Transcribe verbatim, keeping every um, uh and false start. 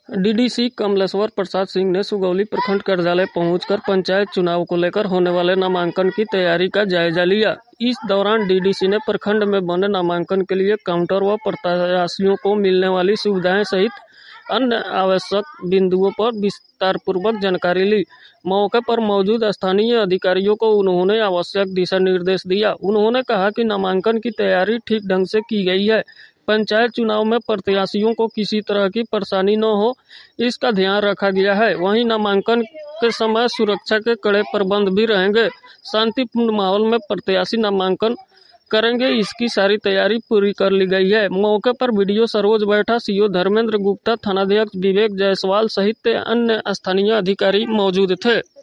DDC Kamleshwar Prasad Singh ने सुगौली प्रखंड कार्यालय पहुंचकर पंचायत चुनाव को लेकर होने वाले नामांकन की तैयारी का जायजा लिया। इस दौरान डीडीसी ने प्रखंड में बने नामांकन के लिए काउंटर व प्रत्याशियों को मिलने वाली सुविधाएं सहित अन्य आवश्यक बिंदुओं पर विस्तारपूर्वक जानकारी ली। मौके पर मौजूद स्थानीय अधिकारियों को उन्होंने आवश्यक दिशा निर्देश दिया। उन्होंने कहा कि नामांकन की तैयारी ठीक ढंग से की गई है। पंचायत चुनाव में प्रत्याशियों को किसी तरह की परेशानी न हो, इसका ध्यान रखा गया है। वहीं नामांकन के समय सुरक्षा के कड़े प्रबंध भी रहेंगे। शांतिपूर्ण माहौल में प्रत्याशी नामांकन करेंगे, इसकी सारी तैयारी पूरी कर ली गई है। मौके पर वीडियो सरोज बैठा, सीओ धर्मेंद्र गुप्ता, थानाध्यक्ष विवेक जायसवाल सहित अन्य स्थानीय अधिकारी मौजूद थे।